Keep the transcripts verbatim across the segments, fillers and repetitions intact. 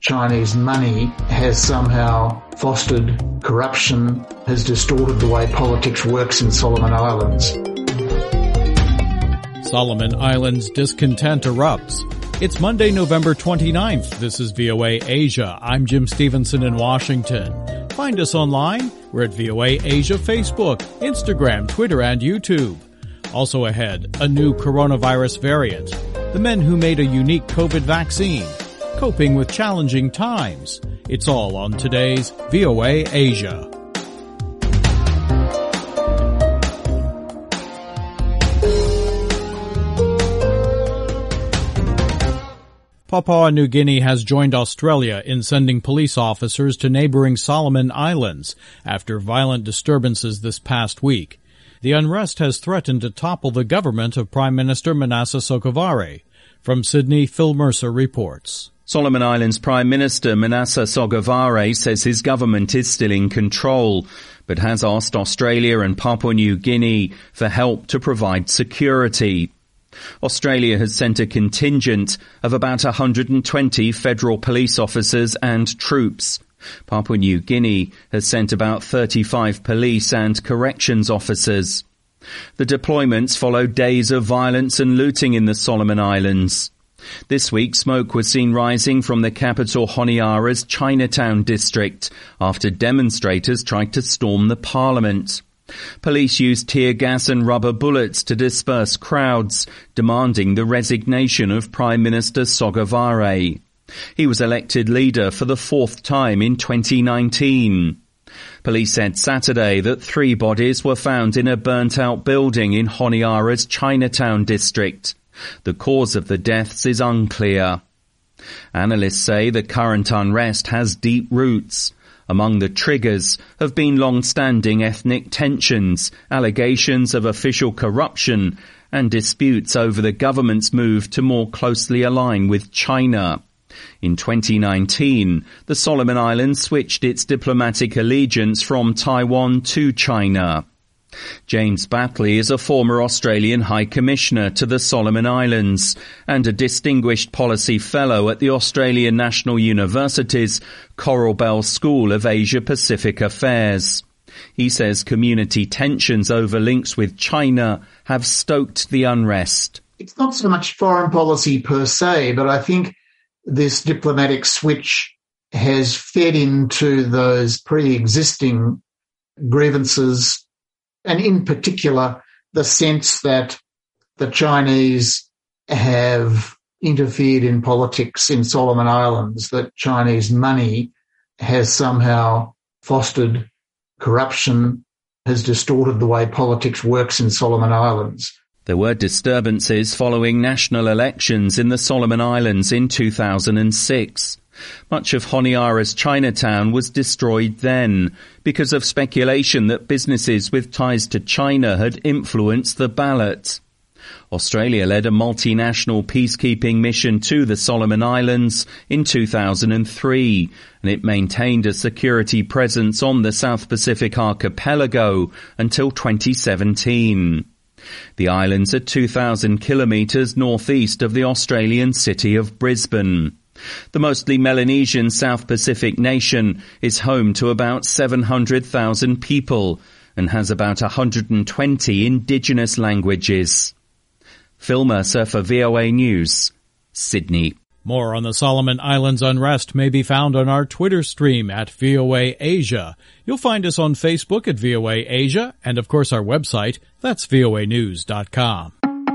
Chinese money has somehow fostered corruption, has distorted the way politics works in Solomon Islands. Solomon Islands discontent erupts. It's Monday, November twenty-ninth. This is V O A Asia. I'm Jim Stevenson in Washington. Find us online. We're at V O A Asia Facebook, Instagram, Twitter, and YouTube. Also ahead, a new coronavirus variant. The men who made a unique COVID vaccine. Coping with challenging times. It's all on today's V O A Asia. Papua New Guinea has joined Australia in sending police officers to neighboring Solomon Islands after violent disturbances this past week. The unrest has threatened to topple the government of Prime Minister Manasseh Sogavare. From Sydney, Phil Mercer reports. Solomon Islands Prime Minister Manasseh Sogavare says his government is still in control, but has asked Australia and Papua New Guinea for help to provide security. Australia has sent a contingent of about one hundred twenty federal police officers and troops. Papua New Guinea has sent about thirty-five police and corrections officers. The deployments follow days of violence and looting in the Solomon Islands. This week, smoke was seen rising from the capital Honiara's Chinatown district after demonstrators tried to storm the parliament. Police used tear gas and rubber bullets to disperse crowds, demanding the resignation of Prime Minister Sogavare. He was elected leader for the fourth time in twenty nineteen. Police said Saturday that three bodies were found in a burnt-out building in Honiara's Chinatown district. The cause of the deaths is unclear. Analysts say the current unrest has deep roots. Among the triggers have been long-standing ethnic tensions, allegations of official corruption, and disputes over the government's move to more closely align with China. In twenty nineteen, the Solomon Islands switched its diplomatic allegiance from Taiwan to China. James Batley is a former Australian High Commissioner to the Solomon Islands and a Distinguished Policy Fellow at the Australian National University's Coral Bell School of Asia-Pacific Affairs. He says community tensions over links with China have stoked the unrest. It's not so much foreign policy per se, but I think this diplomatic switch has fed into those pre-existing grievances, and in particular, the sense that the Chinese have interfered in politics in Solomon Islands, that Chinese money has somehow fostered corruption, has distorted the way politics works in Solomon Islands. There were disturbances following national elections in the Solomon Islands in two thousand six. Much of Honiara's Chinatown was destroyed then because of speculation that businesses with ties to China had influenced the ballot. Australia led a multinational peacekeeping mission to the Solomon Islands in two thousand three, and it maintained a security presence on the South Pacific archipelago until twenty seventeen. The islands are two thousand kilometres northeast of the Australian city of Brisbane. The mostly Melanesian South Pacific nation is home to about seven hundred thousand people and has about one hundred twenty indigenous languages. Phil Mercer for V O A News, Sydney. More on the Solomon Islands unrest may be found on our Twitter stream at V O A Asia. You'll find us on Facebook at V O A Asia and, of course, our website. That's V O A news dot com.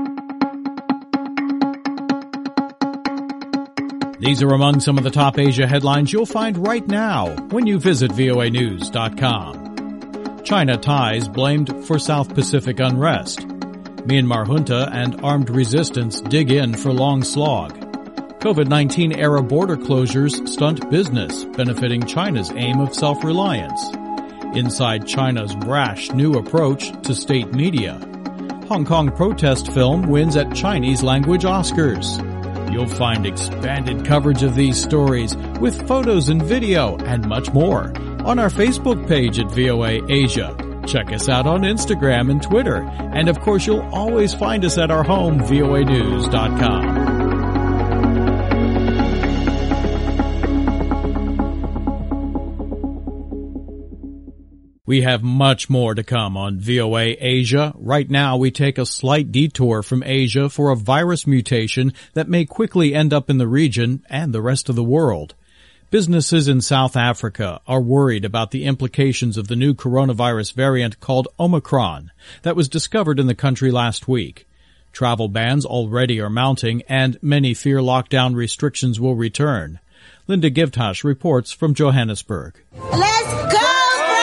These are among some of the top Asia headlines you'll find right now when you visit V O A news dot com. China ties blamed for South Pacific unrest. Myanmar junta and armed resistance dig in for long slog. COVID nineteen era border closures stunt business, benefiting China's aim of self-reliance. Inside China's brash new approach to state media. Hong Kong protest film wins at Chinese language Oscars. You'll find expanded coverage of these stories with photos and video and much more on our Facebook page at V O A Asia. Check us out on Instagram and Twitter. And of course, you'll always find us at our home, V O A news dot com. We have much more to come on V O A Asia. Right now, we take a slight detour from Asia for a virus mutation that may quickly end up in the region and the rest of the world. Businesses in South Africa are worried about the implications of the new coronavirus variant called Omicron that was discovered in the country last week. Travel bans already are mounting, and many fear lockdown restrictions will return. Linda Givtash reports from Johannesburg. Let's go!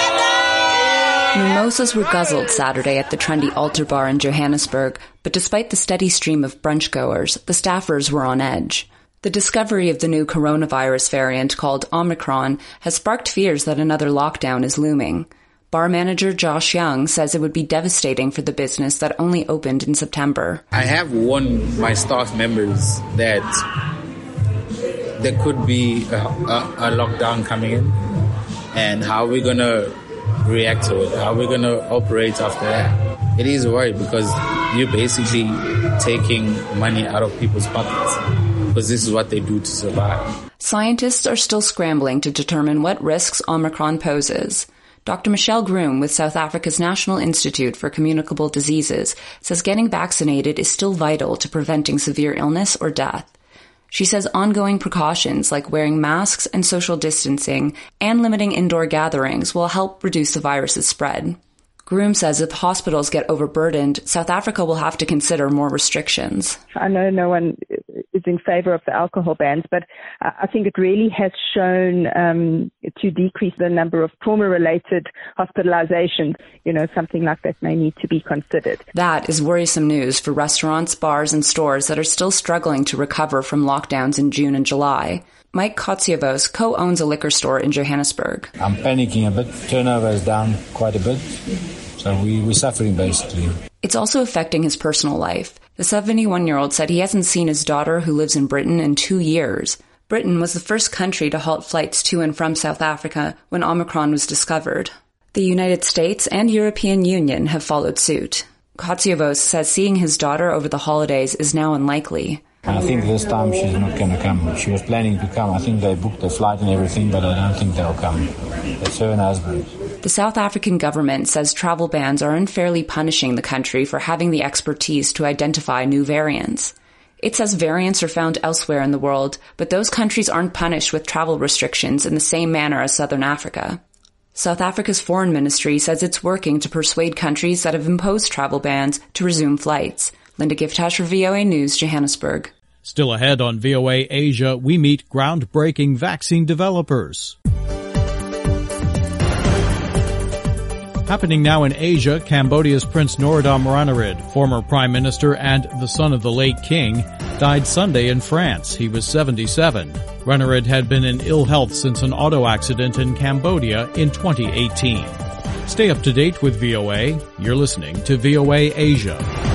Mimosas were guzzled Saturday at the trendy Altar Bar in Johannesburg, but despite the steady stream of brunch goers, the staffers were on edge. The discovery of the new coronavirus variant called Omicron has sparked fears that another lockdown is looming. Bar manager Josh Young says it would be devastating for the business that only opened in September. I have warned my staff members that there could be a, a, a lockdown coming in, and how we're going to react to it, how we're going to operate after that. It is a worry because you're basically taking money out of people's pockets because this is what they do to survive. Scientists are still scrambling to determine what risks Omicron poses. Doctor Michelle Groom with South Africa's National Institute for Communicable Diseases says getting vaccinated is still vital to preventing severe illness or death. She says ongoing precautions like wearing masks and social distancing and limiting indoor gatherings will help reduce the virus's spread. Groom says if hospitals get overburdened, South Africa will have to consider more restrictions. I know no one is in favor of the alcohol bans, but I think it really has shown um, to decrease the number of trauma-related hospitalizations. You know, something like that may need to be considered. That is worrisome news for restaurants, bars, and stores that are still struggling to recover from lockdowns in June and July. Mike Kotsiavos co-owns a liquor store in Johannesburg. I'm panicking a bit. Turnover is down quite a bit. So we, we're suffering, basically. It's also affecting his personal life. The seventy-one-year-old said he hasn't seen his daughter, who lives in Britain, in two years. Britain was the first country to halt flights to and from South Africa when Omicron was discovered. The United States and European Union have followed suit. Kotsiavos says seeing his daughter over the holidays is now unlikely. I think this time she's not going to come. She was planning to come. I think they booked the flight and everything, but I don't think they'll come. It's her and husband. The South African government says travel bans are unfairly punishing the country for having the expertise to identify new variants. It says variants are found elsewhere in the world, but those countries aren't punished with travel restrictions in the same manner as Southern Africa. South Africa's foreign ministry says it's working to persuade countries that have imposed travel bans to resume flights. Linda Givtash for V O A News, Johannesburg. Still ahead on V O A Asia, we meet groundbreaking vaccine developers. Happening now in Asia, Cambodia's Prince Norodom Ranariddh, former prime minister and the son of the late king, died Sunday in France. He was seventy-seven. Ranariddh had been in ill health since an auto accident in Cambodia in twenty eighteen. Stay up to date with V O A. You're listening to V O A Asia.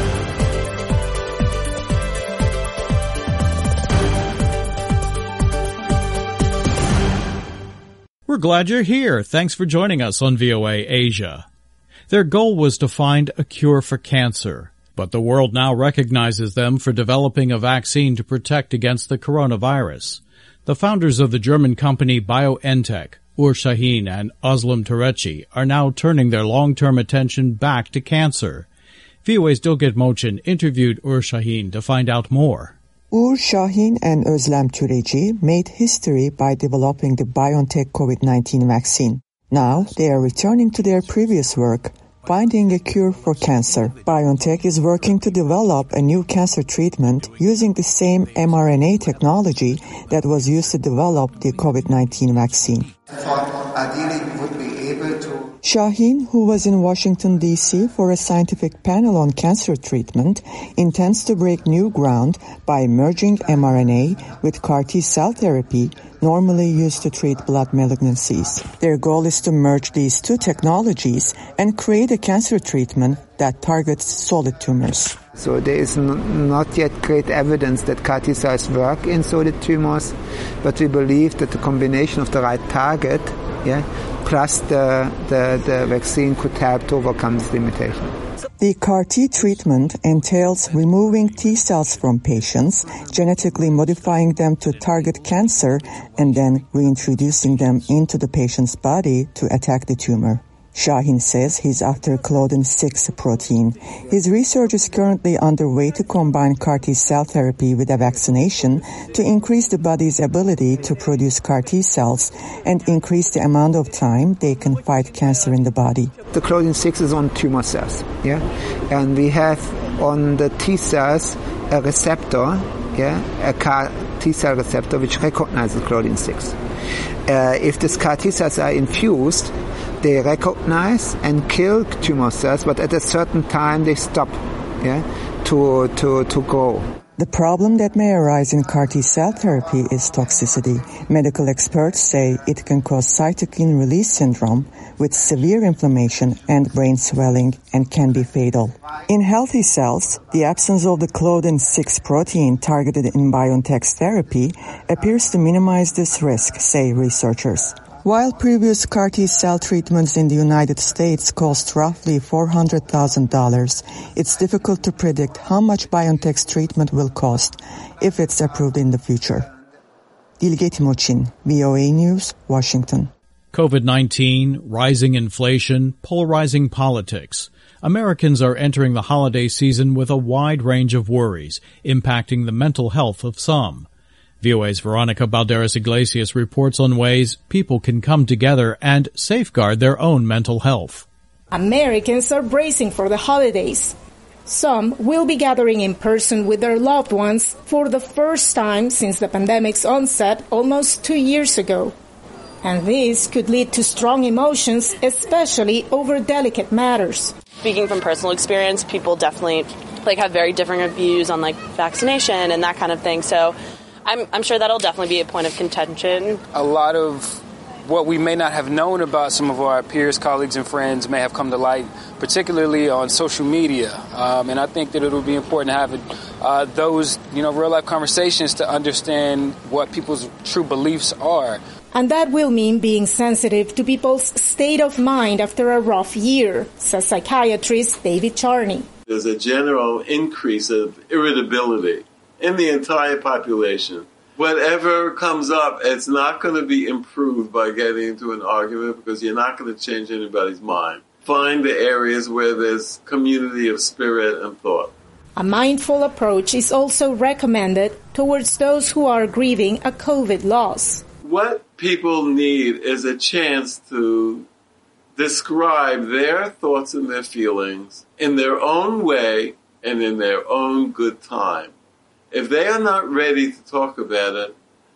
We're glad you're here. Thanks for joining us on V O A Asia. Their goal was to find a cure for cancer, but the world now recognizes them for developing a vaccine to protect against the coronavirus. The founders of the German company BioNTech, Ur Şahin and Özlem Türeci, are now turning their long-term attention back to cancer. V O A's Dilgit Mochin interviewed Ur Şahin to find out more. Ur Şahin and Özlem Türeci made history by developing the BioNTech COVID nineteen vaccine. Now they are returning to their previous work, finding a cure for cancer. BioNTech is working to develop a new cancer treatment using the same mRNA technology that was used to develop the COVID nineteen vaccine. I thought ideally we would be able to Şahin, who was in Washington, D C for a scientific panel on cancer treatment, intends to break new ground by merging mRNA with C A R T cell therapy normally used to treat blood malignancies. Their goal is to merge these two technologies and create a cancer treatment that targets solid tumors. So there is n- not yet great evidence that C A R T cells work in solid tumors, but we believe that the combination of the right target, yeah, plus the, the, the vaccine could help to overcome this limitation. The C A R T treatment entails removing T cells from patients, genetically modifying them to target cancer, and then reintroducing them into the patient's body to attack the tumor. Shaheen says he's after Claudin six protein. His research is currently underway to combine C A R T-cell therapy with a vaccination to increase the body's ability to produce C A R T-cells and increase the amount of time they can fight cancer in the body. The Claudin six is on tumor cells, yeah? And we have on the T cells a receptor, yeah, a C A R T-cell receptor which recognizes Claudin six. Uh, if these C A R T-cells are infused, they recognize and kill tumor cells, but at a certain time they stop, yeah, to to to grow. The problem that may arise in C A R T-cell therapy is toxicity. Medical experts say it can cause cytokine release syndrome with severe inflammation and brain swelling and can be fatal. In healthy cells, the absence of the Claudin six protein targeted in BioNTech's therapy appears to minimize this risk, say researchers. While previous C A R T-cell treatments in the United States cost roughly four hundred thousand dollars, it's difficult to predict how much BioNTech's treatment will cost if it's approved in the future. Dilge Timochin, V O A News, Washington. COVID nineteen, rising inflation, polarizing politics. Americans are entering the holiday season with a wide range of worries, impacting the mental health of some. V O A's Veronica Balderas Iglesias reports on ways people can come together and safeguard their own mental health. Americans are bracing for the holidays. Some will be gathering in person with their loved ones for the first time since the pandemic's onset almost two years ago. And this could lead to strong emotions, especially over delicate matters. Speaking from personal experience, people definitely like have very different views on like vaccination and that kind of thing. So I'm, I'm sure that'll definitely be a point of contention. A lot of what we may not have known about some of our peers, colleagues, and friends may have come to light, particularly on social media. Um, and I think that it'll be important to have uh, those, you know, real-life conversations to understand what people's true beliefs are. And that will mean being sensitive to people's state of mind after a rough year, says psychiatrist David Charney. There's a general increase of irritability in the entire population. Whatever comes up, it's not going to be improved by getting into an argument because you're not going to change anybody's mind. Find the areas where there's community of spirit and thought. A mindful approach is also recommended towards those who are grieving a COVID loss. What people need is a chance to describe their thoughts and their feelings in their own way and in their own good time. If they are not ready to talk about it,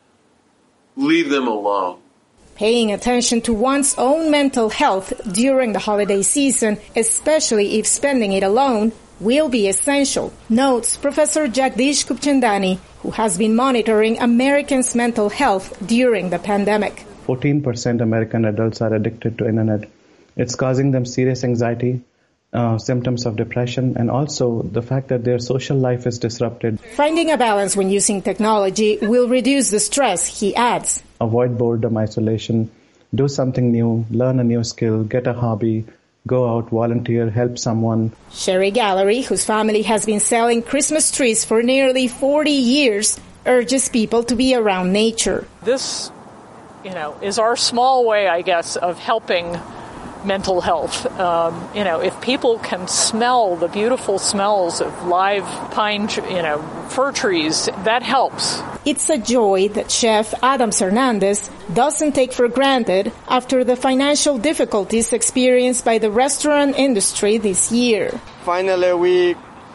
leave them alone. Paying attention to one's own mental health during the holiday season, especially if spending it alone, will be essential, notes Professor Jagdish Kupchandani, who has been monitoring Americans' mental health during the pandemic. fourteen percent American adults are addicted to internet. It's causing them serious anxiety, uh, symptoms of depression, and also the fact that their social life is disrupted. Finding a balance when using technology will reduce the stress, he adds. Avoid boredom, isolation, do something new, learn a new skill, get a hobby, go out, volunteer, help someone. Sherry Gallery, whose family has been selling Christmas trees for nearly forty years, urges people to be around nature. This, you know, is our small way, I guess, of helping mental health. Um, you know, if people can smell the beautiful smells of live pine, you know, fir trees, that helps. It's a joy that chef Adams Hernandez doesn't take for granted after the financial difficulties experienced by the restaurant industry this year. Finally, we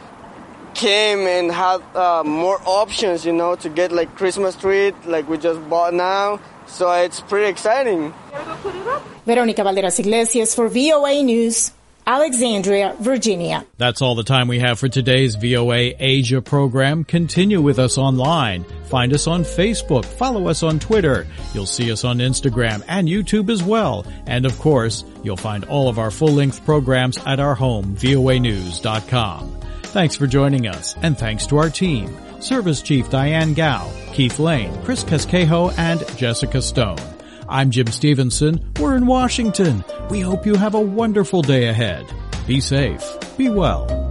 came and had uh, more options, you know, to get like Christmas tree, like we just bought now. So it's pretty exciting. Veronica Balderas Iglesias for V O A News, Alexandria, Virginia. That's all the time we have for today's V O A Asia program. Continue with us online. Find us on Facebook. Follow us on Twitter. You'll see us on Instagram and YouTube as well. And of course, you'll find all of our full-length programs at our home, V O A news dot com. Thanks for joining us, and thanks to our team. Service Chief Diane Gao, Keith Lane, Chris Casquejo, and Jessica Stone. I'm Jim Stevenson. We're in Washington. We hope you have a wonderful day ahead. Be safe. Be well.